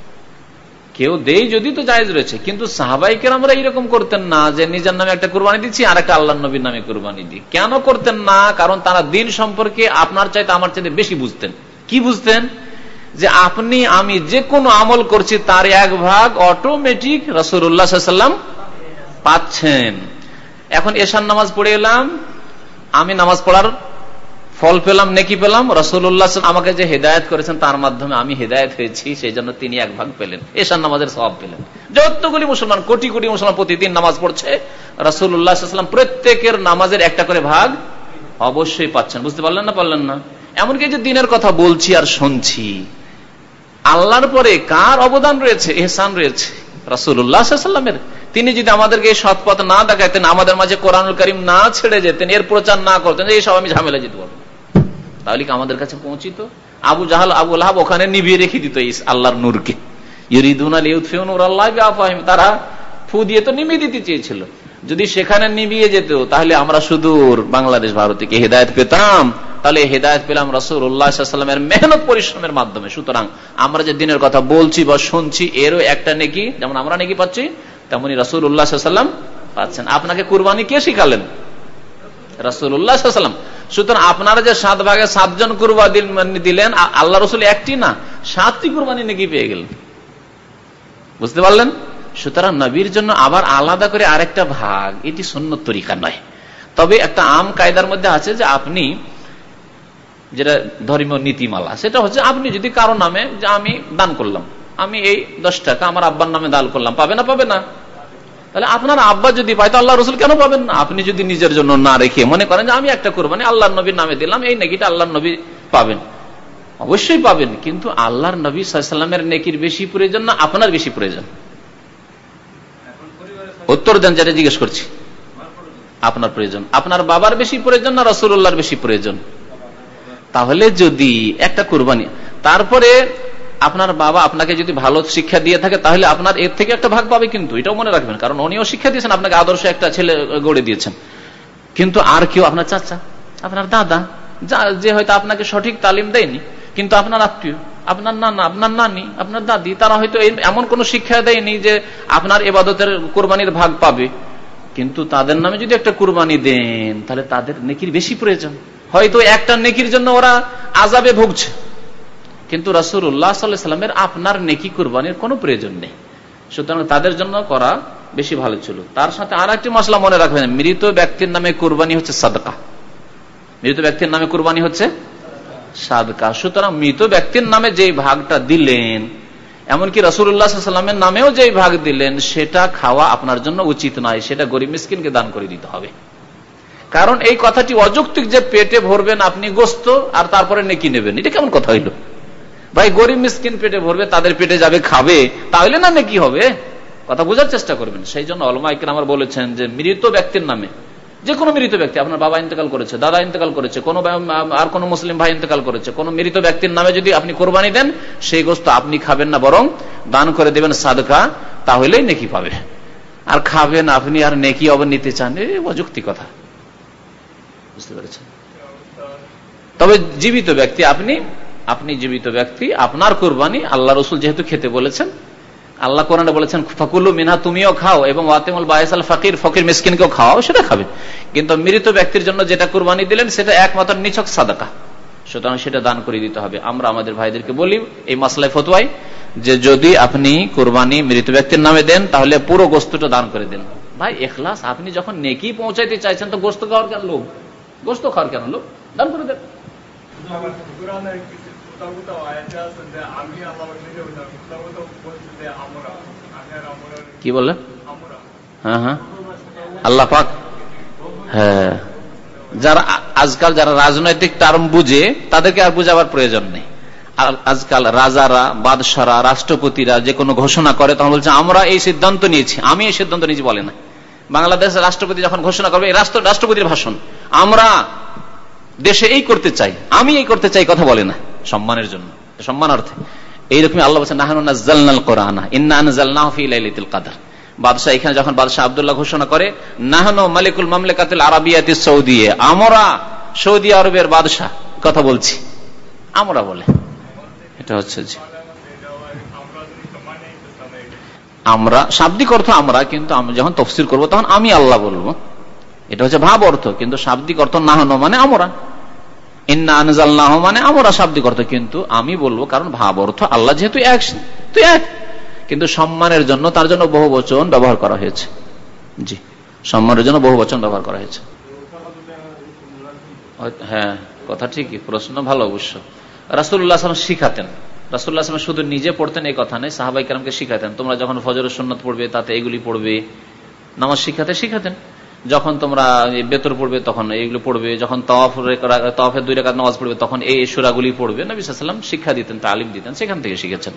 কেউ দেয় যদি তো জায়েজ রয়েছে, কিন্তু সাহাবায়ে কেরামরা এরকম করতেন না যে নিজের নামে একটা কুরবানি দিচ্ছি আর একটা আল্লাহর নবীর নামে কুরবানি দিই। কেন করতেন না? কারণ তারা দিন সম্পর্কে আপনার চাইতে আমার চাইতে বেশি বুঝতেন। কি বুঝতেন? যে আপনি আমি যে কোনো আমল করছি তার 1 ভাগ অটোমেটিক রাসূলুল্লাহ সাল্লাল্লাহু আলাইহি ওয়াসাল্লাম পাচ্ছেন। এখন এশার নামাজ পড়ে এলাম, আমি নামাজ পড়ার ফল পেলাম, নেকি পেলাম, রাসূলুল্লাহ আমাকে যে হেদায়েত করেছেন তার মাধ্যমে আমি হেদায়েত হয়েছি, সেই জন্য তিনি 1 ভাগ পেলেন, এশার নামাজের সওয়াব পেলেন। যতগুলি মুসলমান, কোটি কোটি মুসলমান প্রতিদিন নামাজ পড়ছে, রাসূলুল্লাহ সাল্লাল্লাহু আলাইহি ওয়াসাল্লাম প্রত্যেকের নামাজের একটা করে ভাগ অবশ্যই পাচ্ছেন। বুঝতে পারলেন না? পারলেন না? এমনকি যে দিনের কথা বলছি আর শুনছি, আল্লাহর পরে কার অবদান রয়েছে, ইহসান রয়েছে রাসূলুল্লাহ সাল্লাল্লাহু আলাইহি ওয়াসাল্লামের। তিনি যদি আমাদেরকে এই সৎ পথ না দেখাতেন, আমাদের মাঝে কোরআনুল কারীম না ছেড়ে যেতেন, এর প্রচার না করতেন, এই সব আমি ঝামেলা যেতে পারবো, তাহলে কি আমাদের কাছে পৌঁছিত? আবু জাহাল আবু লাহাব ওখানে নিভিয়ে রেখে দিত এই আল্লাহর নূরকে। ইউরিদুনা লিইউতফিউ নূরাল্লাহি বিআফওয়াহিহিম, তারা ফু দিয়ে তো নিভিয়ে দিতে চেয়েছিল। যদি সেখানে নিভিয়ে যেত তাহলে আমরা সুদূর বাংলাদেশ ভারত থেকে হেদায়েত পেতাম, তাহলে হেদায়েত পেলাম রাসূলুল্লাহ সাল্লাল্লাহু আলাইহি ওয়াসাল্লামের মেহনত পরিশ্রমের মাধ্যমে। সুতরাং আমরা যে দিনের কথা বলছি বা শুনছি এরও একটা নেকি, যেমন আমরা নেকি পাচ্ছি তেমনি রাসূলুল্লাহ সাল্লাল্লাহু আলাইহি ওয়াসাল্লাম পাচ্ছেন। আপনাকে কুরবানি কে শিখালেন? রাসূলুল্লাহ সাল্লাল্লাহু আলাইহি ওয়াসাল্লাম। সুতরাং আপনারা যে 7 ভাগে 7 জন কুরবানি দিলেন, আল্লাহ রাসূল একটি না 7টি কুরবানি নেকি পেয়ে গেলেন। বুঝতে পারলেন? সুতরাং নবীর জন্য আবার আলাদা করে আরেকটা ভাগ, এটি সুন্নত তরিকা নয়। তবে একটা আম কায়দার মধ্যে আছে যে আপনি যেটা ধর্মীয় নীতিমালা, সেটা হচ্ছে আপনি যদি কারো নামে, যে আমি দান করলাম, আমি এই 10 টাকা আমার আব্বার নামে দান করলাম, পাবে না? পাবে না? তাহলে আপনার আব্বা যদি পায় তো আল্লাহ রাসূল কেন পাবেন না? আপনি যদি নিজের জন্য না রেখে মনে করেন যে আমি একটা কুরবানি আল্লাহর নবীর নামে দিলাম, এই নেকিটা আল্লাহর নবী পাবেন, অবশ্যই পাবেন। কিন্তু আল্লাহর নবী সাল্লাল্লাহু আলাইহি ওয়াসাল্লামের নেকির বেশি প্রয়োজন না আপনার বেশি প্রয়োজন? উত্তর দেন, যেটা জিজ্ঞেস করছি। আপনার প্রয়োজন। আপনার বাবার বেশি প্রয়োজন না রাসূলুল্লাহর বেশি প্রয়োজন? তাহলে যদি একটা কুরবানি, তারপরে আপনার বাবা আপনাকে যদি ভালো শিক্ষা দিয়ে থাকে তাহলে আপনার এর থেকে একটা ভাগ পাবে, কিন্তু এটাও মনে রাখবেন, কারণ উনিও শিক্ষা দিয়েছেন, আপনাকে আদর্শ একটা ছেলে গড়ে দিয়েছেন। কিন্তু আর কেউ, আপনার চাচা, আপনার দাদা, যে হয়তো আপনাকে সঠিক তালিম দেয়নি, কিন্তু আপনার আত্মীয়, আপনার নানা, আপনার নানি, আপনার দাদি, তারা হয়তো এমন কোন শিক্ষা দেয়নি যে আপনার ইবাদতের কুরবানির ভাগ পাবে, কিন্তু তাদের নামে যদি একটা কুরবানি দেন তাহলে তাদের নেকির বেশি প্রয়োজন। হয়তো একটা নেকির জন্য ওরা আযাবে ভুগছে, কিন্তু রাসূলুল্লাহ সাল্লাল্লাহু আলাইহি ওয়াসাল্লামের আপনার নেকি কুরবানির কোনো প্রয়োজন নেই। সুতরাং তাদের জন্য করা বেশি ভালো ছিল। তার সাথে আর একটি মশলা মনে রাখবেন, মৃত ব্যক্তির নামে কুরবানি হচ্ছে সাদকা। মৃত ব্যক্তির নামে কুরবানি হচ্ছে সাদকা। সুতরাং মৃত ব্যক্তির নামে যেই ভাগটা দিলেন, এমনকি রাসূলুল্লাহ সাল্লাল্লাহু আলাইহি ওয়াসাল্লামের নামেও যেই ভাগ দিলেন, সেটা খাওয়া আপনার জন্য উচিত নয়, সেটা গরীব মিসকিনকে দান করে দিতে হবে। কারণ এই কথাটি অযৌক্তিক যে পেটে ভরবেন আপনি গোস্ত আর তারপরে নেকি নেবেন, এটা কেমন কথা হইল ভাই? গরীব মিসকিন পেটে ভরবে, তাদের পেটে যাবে, খাবে, তাহলে না নেকি হবে? কথা বোঝার চেষ্টা করবেন। সেই জন্য উলামা ইকরাম বলেছেন যে মৃত ব্যক্তির নামে, যে কোনো মৃত ব্যক্তি, আপনার বাবা ইন্তেকাল করেছে, দাদা ইন্তেকাল করেছে, আর কোন মুসলিম ভাই ইন্তেকাল করেছে, কোন মৃত ব্যক্তির নামে যদি আপনি কোরবানি দেন, সেই গোস্ত আপনি খাবেন না, বরং দান করে দেবেন সাদকা, তাহলেই নেকি পাবে। আর খাবেন আপনি আর নেকি আবার নিতে চান, এই অযৌক্তিক কথা। বুঝতে পেরেছেন? তবে জীবিত ব্যক্তি, আপনি জীবিত ব্যক্তি, আপনার কুরবানি আল্লাহ রাসূল যেহেতু খেতে বলেছেন, আল্লাহ কোরআনে বলেছেন ফাকুলু মিনহা, তুমিও খাও, এবং ওয়াতিমুল বাইসাল ফাকির, ফকির মিসকিনকেও খাওয়াও, সেটা খাবে। কিন্তু মৃত ব্যক্তির জন্য যেটা কুরবানি দিলেন সেটা একমাত্র নিছক সাদাকা, সুতরাং সেটা দান করে দিতে হবে। আমরা আমাদের ভাইদেরকে বলি এই মাসলায় ফতোয়ায় যে যদি আপনি কুরবানি মৃত ব্যক্তির নামে দেন তাহলে পুরো গোস্তটা দান করে দেন। ভাই এখলাস, আপনি যখন নেকি পৌঁছাইতে চাইছেন তো গোস্ত খাওয়ার কেন লোভ, গোস্ত খাওয়ার কেন লোভ, দান করে দেন। কি বললেন? হ্যাঁ হ্যাঁ, আল্লাহ পাক, হ্যাঁ, যারা আজকাল যারা রাজনৈতিক টার্ম বুঝে তাদেরকে আর বুঝাবার প্রয়োজন নেই। আজকাল রাজারা, বাদশারা, রাষ্ট্রপতিরা যে কোনো ঘোষণা করে তখন বলছে আমরা এই সিদ্ধান্ত নিয়েছি, আমি এই সিদ্ধান্ত নিয়েছি বলে না। বাংলাদেশের রাষ্ট্রপতি যখন ঘোষণা করবে, রাষ্ট্রপতির ভাষণ, আমরা দেশে এই করতে চাই, আমি এই করতে চাই, কথা বলে না, সম্মানের জন্য, সম্মানার্থে। এইরকমই আল্লাহ বলছেন নাহনু নাযালনাল কুরআনা ইন্না আনজালনাহু ফি লাইলাতিল কদর। বাদশাহ এখানে যখন বাদশাহ আব্দুল্লাহ ঘোষণা করে নাহনু মালিকুল মামলাকাতিল আরাবিয়াতিস সৌদিয়া, আমরা সৌদি আরবের বাদশাহ, কথা বলছি, আমরা বলে, এটা হচ্ছে যে আমরা শাব্দিক অর্থ আমরা, কিন্তু আমি যখন তাফসীর করব তখন আমি আল্লাহ বলবো, এটা হচ্ছে ভাব অর্থ। কিন্তু শাব্দিক অর্থ নাহনু মানে আমরা, ইন্না আনজালনাহু মানে আমরা শাব্দিক অর্থ, কিন্তু আমি বলবো কারণ ভাব অর্থ আল্লাহ যেহেতু এক, তো এক, কিন্তু সম্মানের জন্য তার জন্য বহু বচন ব্যবহার করা হয়েছে। জি, সম্মানের জন্য বহু বচন ব্যবহার করা হয়েছে। হ্যাঁ, কথা ঠিকই, প্রশ্ন ভালো। অবশ্য রাসূলুল্লাহ সাল্লাল্লাহু আলাইহি ওয়াসাল্লাম শিখাতেন, রাসূলুল্লাহ সাল্লাল্লাহু আলাইহি ওয়াসাল্লাম শুধু নিজে পড়তেন এই কথা নেই, সাহাবায়ে কেরামকে শিখাতেন, তোমরা যখন ফজরের সুন্নাত পড়বে তাতে এগুলি পড়বে, নামাজ শিখাতেন। যখন তোমরা বেতর পড়বে তখন এইগুলো পড়বে, যখন তাওয়াফের 2 রাকাত নামাজ পড়বে তখন এই সূরাগুলি পড়বে। নবী সাল্লাল্লাহু আলাইহি ওয়াসাল্লাম শিক্ষা দিতেন, তালিম দিতেন, সেখান থেকে শিখেছেন।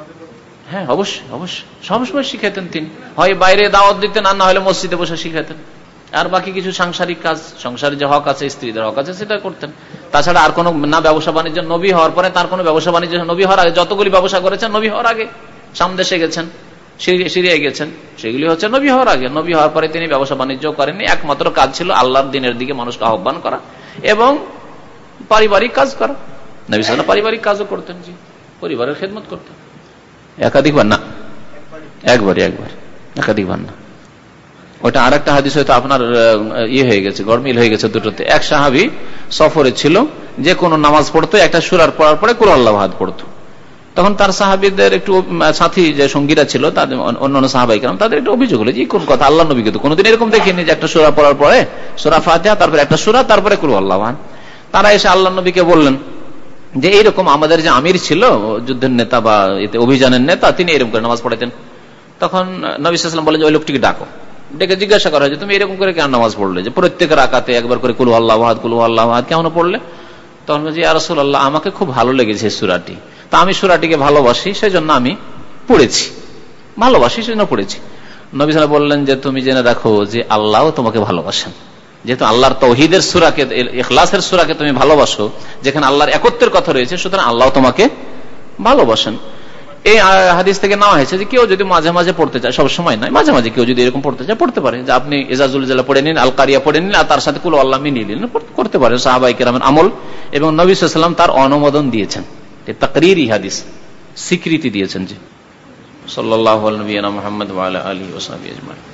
হ্যাঁ, অবশ্যই অবশ্যই, সবসময় শিখাতেন তিনি, হয় বাইরে দাওয়াত দিতেন আর না হলে মসজিদে বসে শিখাতেন। আর বাকি কিছু সাংসারিক কাজ, সংসারের যে হক আছে, স্ত্রীদের হক আছে, সেটা করতেন। তাছাড়া আর কোনো না ব্যবসা বাণিজ্য, নবী হওয়ার পরে তার কোনো ব্যবসা বাণিজ্য, নবী হওয়ার আগে যতগুলি ব্যবসা করেছেন নবী হওয়ার আগে, সামদেশে গেছেন, সিরিয়ায় গেছেন, সেগুলি হচ্ছে নবী হওয়ার আগে। নবী হওয়ার পরে তিনি ব্যবসা বাণিজ্য করেননি, একমাত্র কাজ ছিল আল্লাহর দিনের দিকে মানুষকে আহ্বান করা এবং পারিবারিক কাজ করা। নবী সাল্লাল্লাহু আলাইহি ওয়াসাল্লাম পারিবারিক কাজও করতেন, জি, পরিবারের খেদমত করতেন। একাধিকবার না, একবার, একাধিকবার না। ওটা আর একটা হাদিস হয়তো আপনার হয়ে গেছে, গরমিল হয়ে গেছে দুটোতে। এক সাহাবী সফরে ছিল, যে কোনো নামাজ পড়তো, একটা সূরার পড়ার পরে কুল আল্লাহু আহাদ পড়তো। তখন তার সাহাবীদের একটু সাথী যে সঙ্গীরা ছিল, তাদের অন্যান্য সাহাবায়ে কেরাম, তাদের একটু অভিযোগ হলো যে কোন কথা, আল্লাহ নবীকে তো কোনোদিন এরকম দেখিনি যে একটা সূরা পড়ার পরে সূরা ফাতিহা, তারপরে একটা সূরা, তারপরে কুল আল্লাহু আহাদ। তারা এসে আল্লাহ নবীকে বললেন যে এইরকম আমাদের যে আমির ছিল, যুদ্ধের নেতা বা অভিযানের নেতা, তিনি এরকম করে নামাজ পড়াতেন। তখন নবী সাল্লাল্লাহু আলাইহি ওয়াসাল্লাম বলেন যে ওই লোকটিকে ডাকো, ডেকে জিজ্ঞাসা করা হয় যে তুমি এরকম করে কেন নামাজ পড়লে, যে প্রত্যেক রাকাতে একবার করে কুল আল্লাহু আহাদ, কুল আল্লাহু আহাদ কেন পড়লে? তখন বলছে ইয়া রাসূলুল্লাহ, আমাকে খুব ভালো লেগেছে সূরাটি, তা আমি সূরাটিকে ভালোবাসি, সেজন্য আমি পড়েছি, ভালোবাসি সেজন্য পড়েছি। নবী সাল্লাল্লাহু আলাইহি ওয়াসাল্লাম বললেন যে তুমি জেনে রাখো যে আল্লাহ তোমাকে ভালোবাসেন, যেহেতু আল্লাহর তাওহীদের সূরাকে, ইখলাসের সূরাকে তুমি ভালোবাসো, যেখানে আল্লাহর একত্বের কথা রয়েছে, সুতরাং আল্লাহ তোমাকে ভালোবাসেন। এই হাদিস থেকে নেওয়া হয়েছে যে কেউ যদি মাঝে মাঝে পড়তে চায়, সব সময় নয়, মাঝে মাঝে কেউ যদি এরকম পড়তে চায় পড়তে পারে, যে আপনি ইজাজুল জালা পড়ে নিন, আল কারিয়া পড়ে নিন, আর তার সাথে কুল আল্লাহ মিলিয়ে নিন, করতে পারেন। সাহাবায়ে কেরামের আমল, এবং নবী সাল্লাল্লাহু আলাইহি ওয়াসাল্লাম তার অনুমোদন দিয়েছেন, তাকরীরি হাদিস, স্বীকৃতি দিয়েছেন। জি, সাল্লাল্লাহু আলাইহি ওয়া সাল্লাম মুহাম্মদ ওয়া আলা আলিহি ওয়া সাহবিহি আজমাইন।